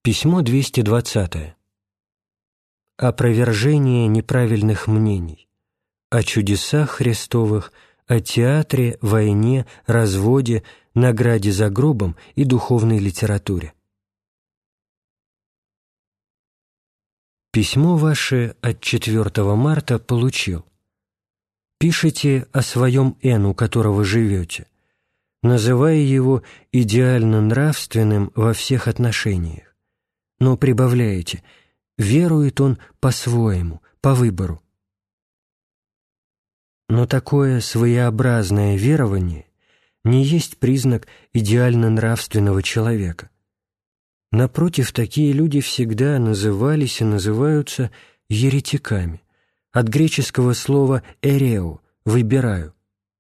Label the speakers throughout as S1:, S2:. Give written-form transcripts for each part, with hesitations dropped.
S1: Письмо 220. Опровержение неправильных мнений. О чудесах Христовых, о театре, войне, разводе, награде за гробом и духовной литературе. Письмо ваше от 4 марта получил. Пишите о своем Н, у которого живете, называя его идеально нравственным во всех отношениях. Но прибавляете: верует он по-своему, по выбору. Но такое своеобразное верование не есть признак идеально нравственного человека. Напротив, такие люди всегда назывались и называются еретиками, от греческого слова «эрео» — «выбираю».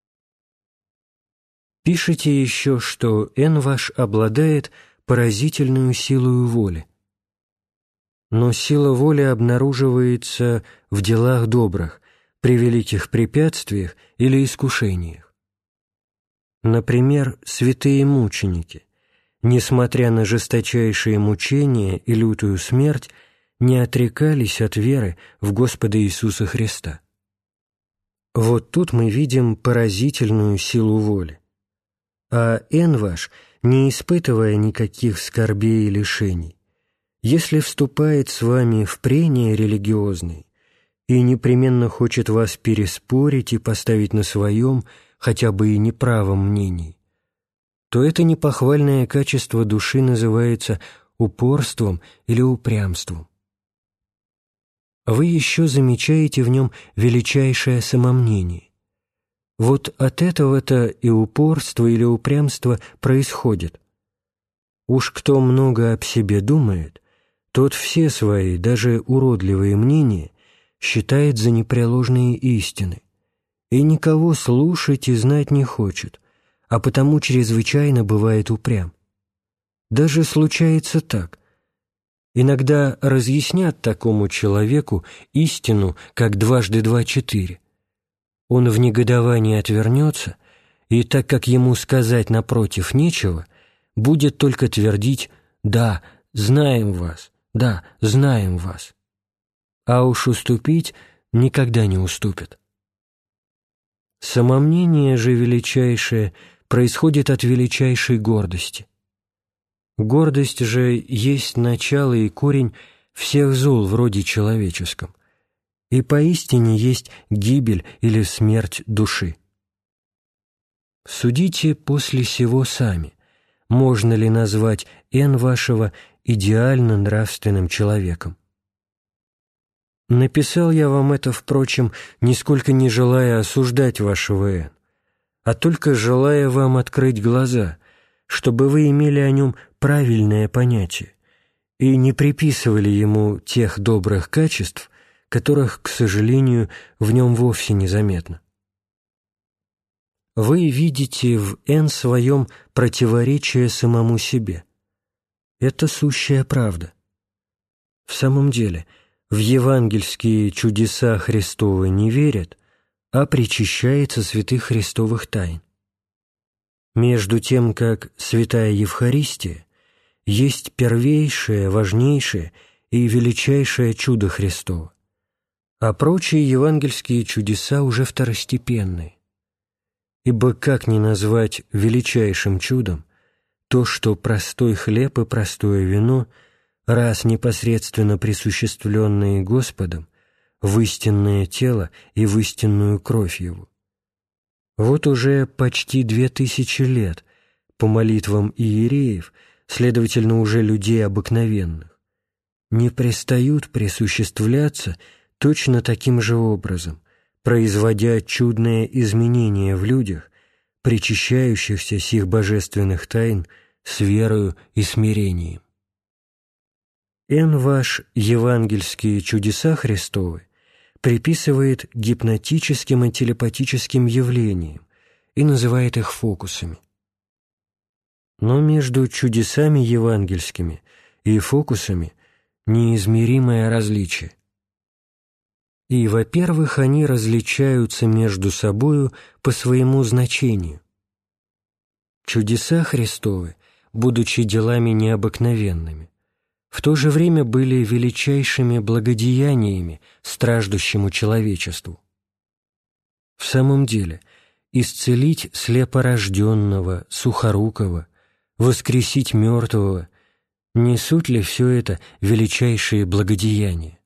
S1: Пишите еще, что Н ваш обладает поразительную силою воли. Но сила воли обнаруживается в делах добрых, при великих препятствиях или искушениях. Например, святые мученики, несмотря на жесточайшие мучения и лютую смерть, не отрекались от веры в Господа Иисуса Христа. Вот тут мы видим поразительную силу воли. А Н ваш, не испытывая никаких скорбей и лишений, если вступает с вами в прения религиозные и непременно хочет вас переспорить и поставить на своем, хотя бы и неправом мнении, то это непохвальное качество души называется упорством или упрямством. Вы еще замечаете в нем величайшее самомнение. Вот от этого-то и упорство или упрямство происходит. Уж кто много об себе думает, тот все свои, даже уродливые мнения, считает за непреложные истины, и никого слушать и знать не хочет, а потому чрезвычайно бывает упрям. Даже случается так. Иногда разъяснят такому человеку истину, как 2 × 2 = 4. Он в негодовании отвернется, и так как ему сказать напротив нечего, будет только твердить: «Да, знаем вас, да, знаем вас». А уж уступить никогда не уступит. Самомнение же величайшее происходит от величайшей гордости. Гордость же есть начало и корень всех зол в роде человеческом, и поистине есть гибель или смерть души. Судите после сего сами, можно ли назвать Н вашего идеально нравственным человеком. Написал я вам это, впрочем, нисколько не желая осуждать вашего Н, а только желая вам открыть глаза, чтобы вы имели о нем правильное понятие и не приписывали ему тех добрых качеств, которых, к сожалению, в нем вовсе не заметно. Вы видите в Н своем противоречие самому себе. Это сущая правда. В самом деле, в евангельские чудеса Христовы не верят, а причащается святых Христовых тайн. Между тем, как святая Евхаристия есть первейшее, важнейшее и величайшее чудо Христово, а прочие евангельские чудеса уже второстепенные. Ибо как не назвать величайшим чудом то, что простой хлеб и простое вино, раз непосредственно присуществленные Господом, в истинное тело и в истинную кровь Его. Вот уже почти 2000 лет по молитвам иереев, следовательно, уже людей обыкновенных, не перестают присуществляться точно таким же образом, производя чудное изменение в людях, причащающихся сих божественных тайн с верою и смирением. Н ваш евангельские чудеса Христовы приписывает гипнотическим и телепатическим явлениям и называет их фокусами. Но между чудесами евангельскими и фокусами неизмеримое различие. И, во-первых, они различаются между собою по своему значению. Чудеса Христовы, будучи делами необыкновенными, в то же время были величайшими благодеяниями страждущему человечеству. В самом деле, исцелить слепорожденного, сухорукого, воскресить мертвого — не суть ли все это величайшие благодеяния?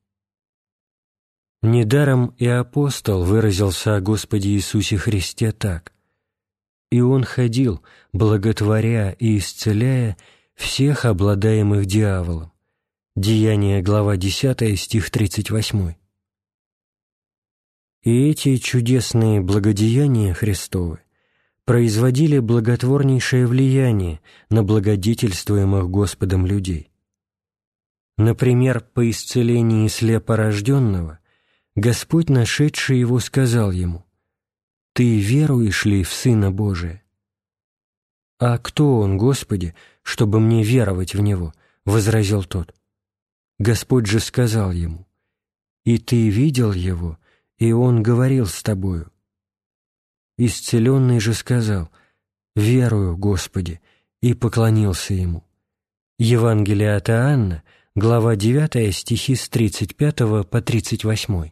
S1: Недаром и апостол выразился о Господе Иисусе Христе так: «И Он ходил, благотворя и исцеляя всех обладаемых дьяволом». Деяния, глава 10, стих 38. И эти чудесные благодеяния Христовы производили благотворнейшее влияние на благодетельствуемых Господом людей. Например, по исцелении слепорожденного Господь, нашедший его, сказал ему: «Ты веруешь ли в Сына Божия?» «А кто он, Господи, чтобы мне веровать в Него?» — возразил тот. Господь же сказал ему: «И ты видел его, и он говорил с тобою». Исцеленный же сказал: «Верую, Господи», и поклонился ему. Евангелие от Иоанна, глава 9, стихи с 35 по 38.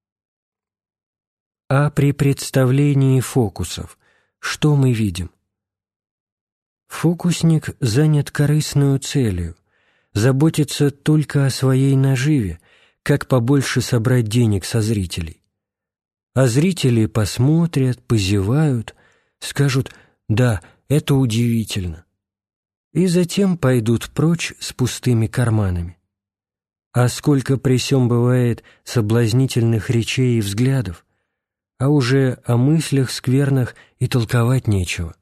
S1: А при представлении фокусов что мы видим? Фокусник занят корыстную целью, заботится только о своей наживе, как побольше собрать денег со зрителей. А зрители посмотрят, позевают, скажут: «Да, это удивительно», и затем пойдут прочь с пустыми карманами. А сколько при сём бывает соблазнительных речей и взглядов, а уже о мыслях скверных и толковать нечего.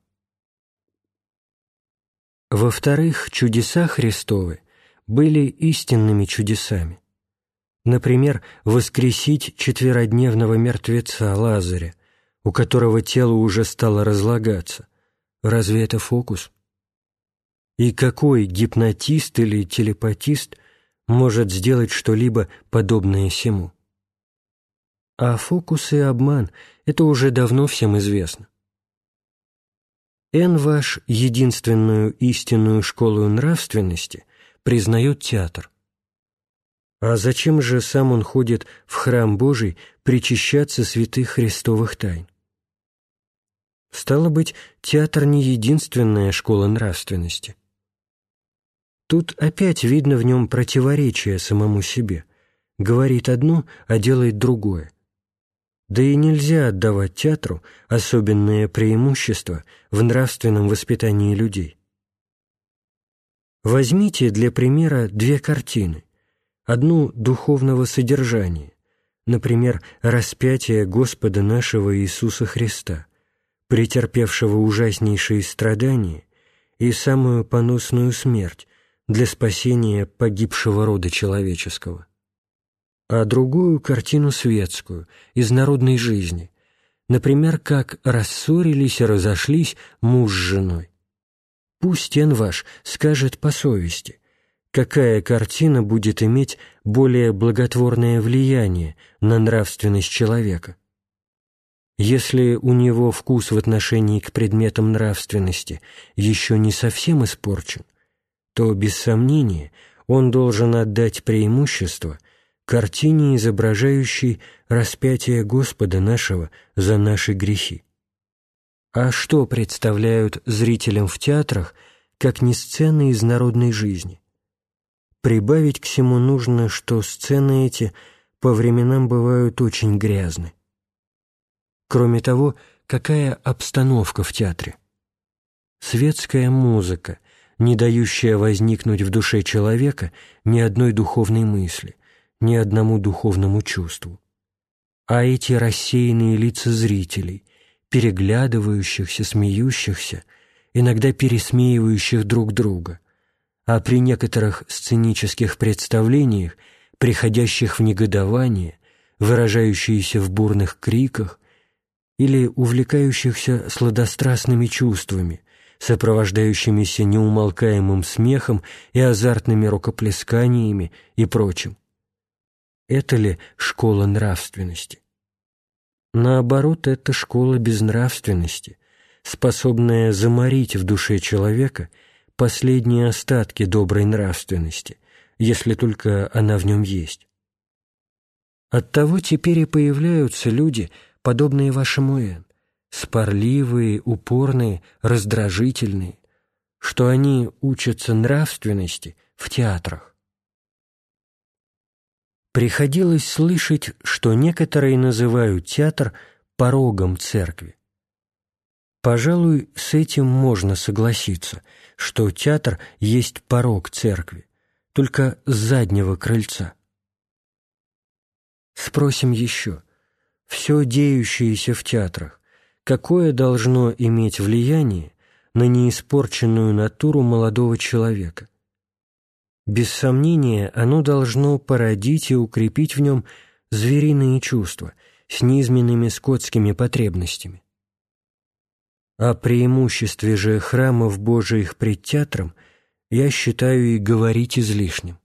S1: Во-вторых, чудеса Христовы были истинными чудесами. Например, воскресить четверодневного мертвеца Лазаря, у которого тело уже стало разлагаться. Разве это фокус? И какой гипнотист или телепатист может сделать что-либо подобное сему? А фокус и обман — это уже давно всем известно. Ваш единственную истинную школу нравственности признает театр. А зачем же сам он ходит в храм Божий причащаться святых Христовых тайн? Стало быть, театр не единственная школа нравственности. Тут опять видно в нем противоречие самому себе. Говорит одно, а делает другое. Да и нельзя отдавать театру особенное преимущество в нравственном воспитании людей. Возьмите для примера две картины. Одну духовного содержания, например, распятие Господа нашего Иисуса Христа, претерпевшего ужаснейшие страдания и самую поносную смерть для спасения погибшего рода человеческого. А другую картину светскую, из народной жизни, например, как рассорились и разошлись муж с женой. Пусть ваш скажет по совести, какая картина будет иметь более благотворное влияние на нравственность человека. Если у него вкус в отношении к предметам нравственности еще не совсем испорчен, то, без сомнения, он должен отдать преимущество картине, изображающей распятие Господа нашего за наши грехи. А что представляют зрителям в театрах, как не сцены из народной жизни? Прибавить к всему нужно, что сцены эти по временам бывают очень грязны. Кроме того, какая обстановка в театре? Светская музыка, не дающая возникнуть в душе человека ни одной духовной мысли, ни одному духовному чувству. А эти рассеянные лица зрителей, переглядывающихся, смеющихся, иногда пересмеивающих друг друга, а при некоторых сценических представлениях, приходящих в негодование, выражающиеся в бурных криках или увлекающихся сладострастными чувствами, сопровождающимися неумолкаемым смехом и азартными рукоплесканиями и прочим. Это ли школа нравственности? Наоборот, это школа безнравственности, способная заморить в душе человека последние остатки доброй нравственности, если только она в нем есть. Оттого теперь и появляются люди, подобные вашему Н, спорливые, упорные, раздражительные, что они учатся нравственности в театрах. Приходилось слышать, что некоторые называют театр порогом церкви. Пожалуй, с этим можно согласиться, что театр есть порог церкви, только с заднего крыльца. Спросим еще, все деющееся в театрах, какое должно иметь влияние на неиспорченную натуру молодого человека? Без сомнения, оно должно породить и укрепить в нем звериные чувства с низменными скотскими потребностями. О преимуществе же храмов Божиих пред театром я считаю и говорить излишним.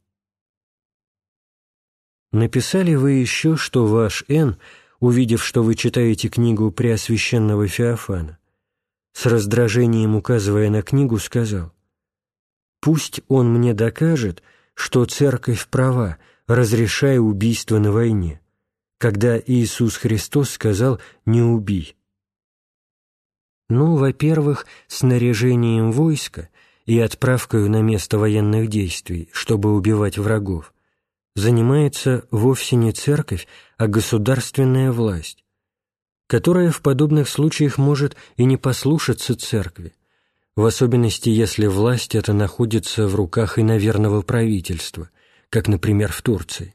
S1: Написали вы еще, что ваш Н, увидев, что вы читаете книгу Преосвященного Феофана, с раздражением указывая на книгу, сказал: «Пусть он мне докажет, что церковь права, разрешая убийство на войне, когда Иисус Христос сказал «не убий». Ну, во-первых, снаряжением войска и отправкой на место военных действий, чтобы убивать врагов, занимается вовсе не церковь, а государственная власть, которая в подобных случаях может и не послушаться церкви, в особенности, если власть эта находится в руках иноверного правительства, как, например, в Турции.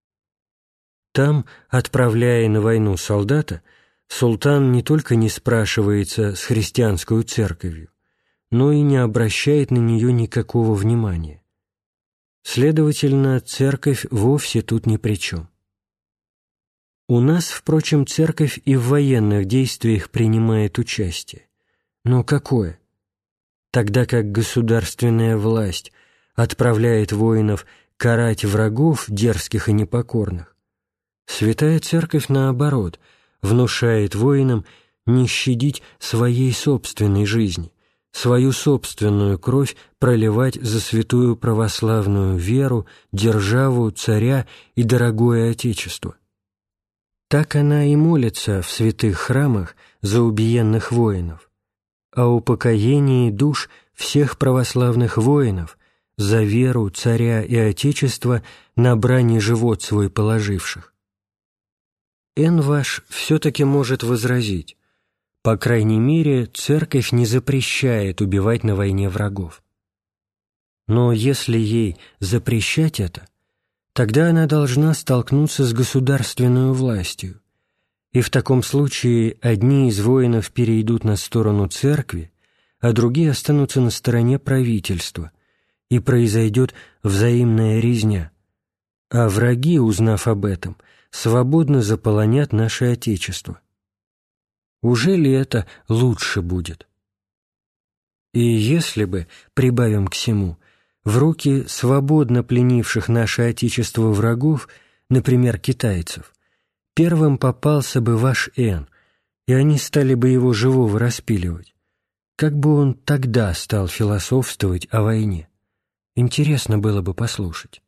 S1: Там, отправляя на войну солдата, султан не только не спрашивается с христианской церковью, но и не обращает на нее никакого внимания. Следовательно, церковь вовсе тут ни при чем. У нас, впрочем, церковь и в военных действиях принимает участие. Но какое? Тогда как государственная власть отправляет воинов карать врагов дерзких и непокорных, Святая Церковь, наоборот, внушает воинам не щадить своей собственной жизни, свою собственную кровь проливать за святую православную веру, державу, царя и дорогое Отечество. Так она и молится в святых храмах за убиенных воинов, о упокоении душ всех православных воинов, за веру, царя и Отечество на брани живот свой положивших. Н ваш все-таки может возразить: по крайней мере, церковь не запрещает убивать на войне врагов. Но если ей запрещать это, тогда она должна столкнуться с государственной властью, и в таком случае одни из воинов перейдут на сторону церкви, а другие останутся на стороне правительства, и произойдет взаимная резня, а враги, узнав об этом, свободно заполонят наше Отечество. Уже ли это лучше будет? И если бы, прибавим к сему, в руки свободно пленивших наше Отечество врагов, например, китайцев, первым попался бы ваш Н, и они стали бы его живого распиливать, как бы он тогда стал философствовать о войне? Интересно было бы послушать.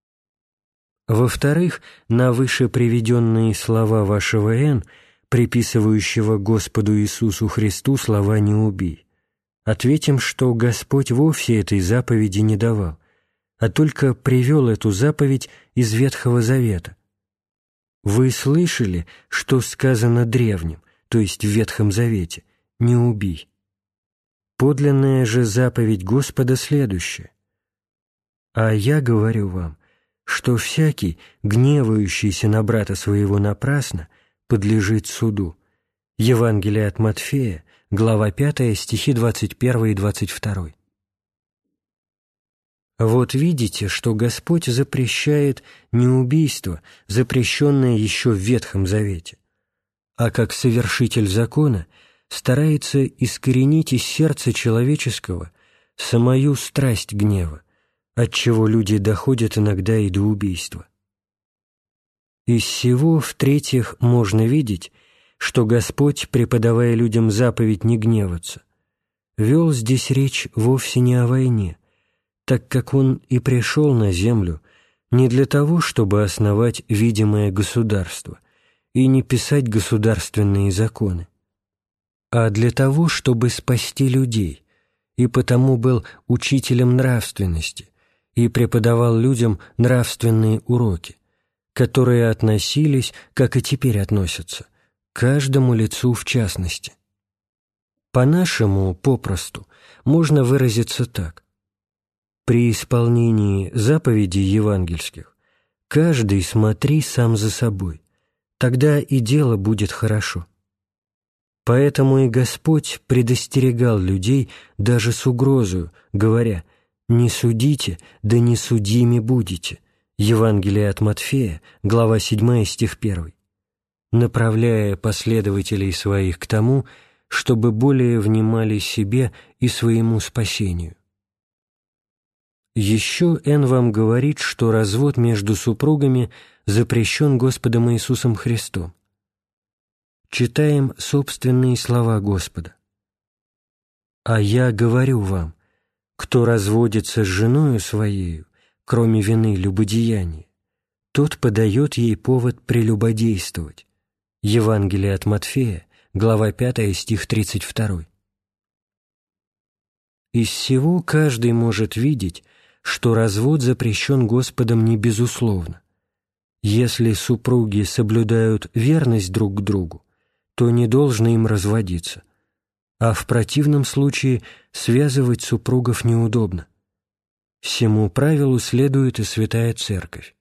S1: Во-вторых, на выше приведенные слова вашего Н, приписывающего Господу Иисусу Христу слова «не убий», ответим, что Господь вовсе этой заповеди не давал, а только привел эту заповедь из Ветхого Завета. Вы слышали, что сказано древним, то есть в Ветхом Завете: «Не убий». Подлинная же заповедь Господа следующая: «А я говорю вам, что всякий, гневающийся на брата своего напрасно, подлежит суду». Евангелие от Матфея, глава 5, стихи 21 и 22. Вот видите, что Господь запрещает не убийство, запрещенное еще в Ветхом Завете, а как совершитель закона старается искоренить из сердца человеческого самую страсть гнева, отчего люди доходят иногда и до убийства. Из сего, в-третьих, можно видеть, что Господь, преподавая людям заповедь не гневаться, вел здесь речь вовсе не о войне, так как Он и пришел на землю не для того, чтобы основать видимое государство и не писать государственные законы, а для того, чтобы спасти людей, и потому был учителем нравственности и преподавал людям нравственные уроки, которые относились, как и теперь относятся, к каждому лицу в частности. По-нашему, попросту, можно выразиться так. При исполнении заповедей евангельских каждый смотри сам за собой, тогда и дело будет хорошо. Поэтому и Господь предостерегал людей даже с угрозою, говоря: «Не судите, да не судими будете». Евангелие от Матфея, глава 7, стих 1. Направляя последователей своих к тому, чтобы более внимали себе и своему спасению. Еще Н. вам говорит, что развод между супругами запрещен Господом Иисусом Христом. Читаем собственные слова Господа. «А я говорю вам, кто разводится с женою своею, кроме вины любодеяния, тот подает ей повод прелюбодействовать». Евангелие от Матфея, глава 5, стих 32. Из сего каждый может видеть, что развод запрещен Господом не безусловно. Если супруги соблюдают верность друг к другу, то не должно им разводиться, а в противном случае связывать супругов неудобно. Всему правилу следует и Святая Церковь.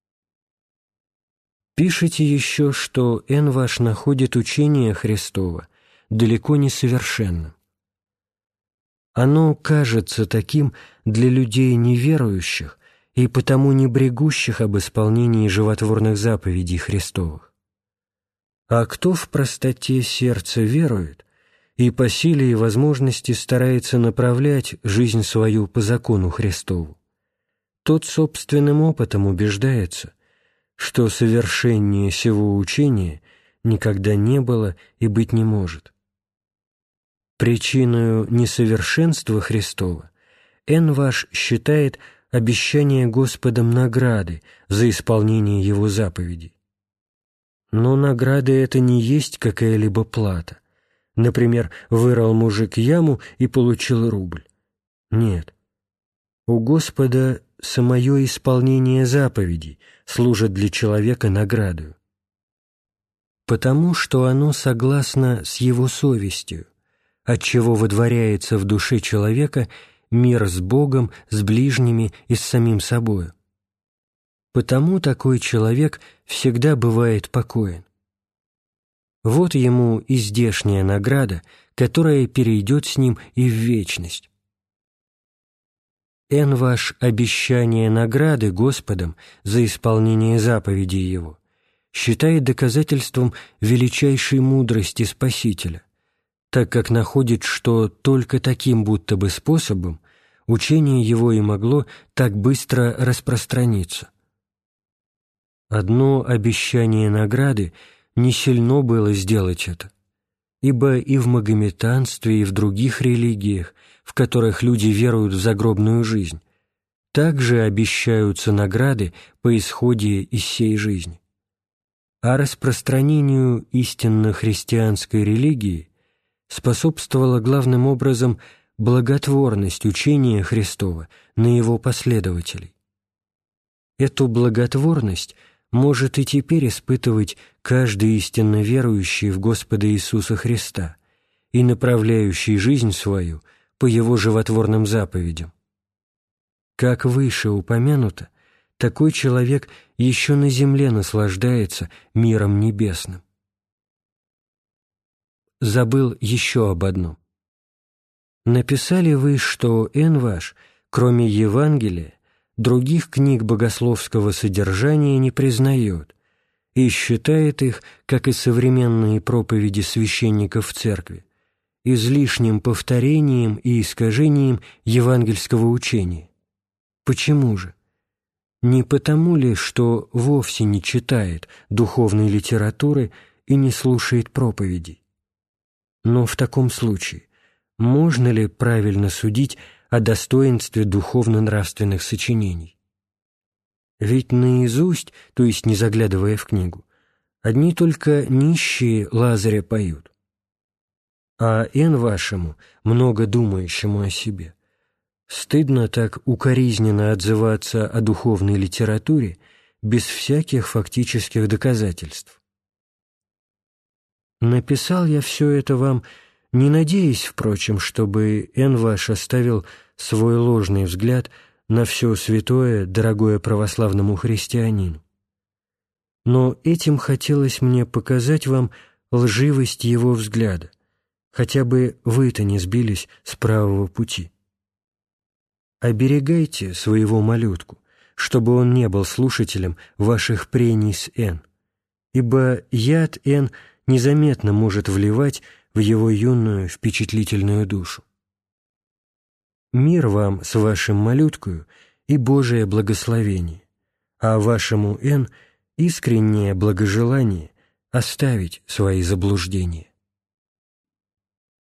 S1: Пишите еще, что Н. ваш находит учение Христово далеко не совершенным. Оно кажется таким для людей неверующих и потому не брегущих об исполнении животворных заповедей Христовых. А кто в простоте сердца верует и по силе и возможности старается направлять жизнь свою по закону Христову, тот собственным опытом убеждается, что совершеннее сего учения никогда не было и быть не может. Причиною несовершенства Христова Н. ваш считает обещание Господом награды за исполнение Его заповедей. Но награда это не есть какая-либо плата. Например, вырыл мужик яму и получил рубль. Нет. У Господа самое исполнение заповедей служит для человека наградою, потому что оно согласно с его совестью, отчего водворяется в душе человека мир с Богом, с ближними и с самим собою. Потому такой человек всегда бывает покоен. Вот ему и здешняя награда, которая перейдет с ним и в вечность. Н. ваш обещание награды Господом за исполнение заповедей Его считает доказательством величайшей мудрости Спасителя, так как находит, что только таким будто бы способом учение Его и могло так быстро распространиться. Одно обещание награды не сильно было сделать это, ибо и в магометанстве, и в других религиях, в которых люди веруют в загробную жизнь, также обещаются награды по исходе из сей жизни. А распространению истинно христианской религии способствовала главным образом благотворность учения Христова на его последователей. Эту благотворность может и теперь испытывать каждый истинно верующий в Господа Иисуса Христа и направляющий жизнь свою по Его животворным заповедям. Как выше упомянуто, такой человек еще на земле наслаждается миром небесным. Забыл еще об одном. Написали вы, что Н. ваш, кроме Евангелия, других книг богословского содержания не признает и считает их, как и современные проповеди священников в церкви, излишним повторением и искажением евангельского учения. Почему же? Не потому ли, что вовсе не читает духовной литературы и не слушает проповедей? Но в таком случае можно ли правильно судить о достоинстве духовно-нравственных сочинений. Ведь наизусть, то есть не заглядывая в книгу, одни только нищие Лазаря поют. А вашему, много думающему о себе, стыдно так укоризненно отзываться о духовной литературе без всяких фактических доказательств. Написал я все это вам, не надеясь, впрочем, чтобы ваш оставил свой ложный взгляд на все святое, дорогое православному христианину. Но этим хотелось мне показать вам лживость его взгляда, хотя бы вы-то не сбились с правого пути. Оберегайте своего малютку, чтобы он не был слушателем ваших прений с ибо яд незаметно может вливать в его юную впечатлительную душу. Мир вам с вашим малюткою и Божие благословение, а вашему искреннее благожелание оставить свои заблуждения.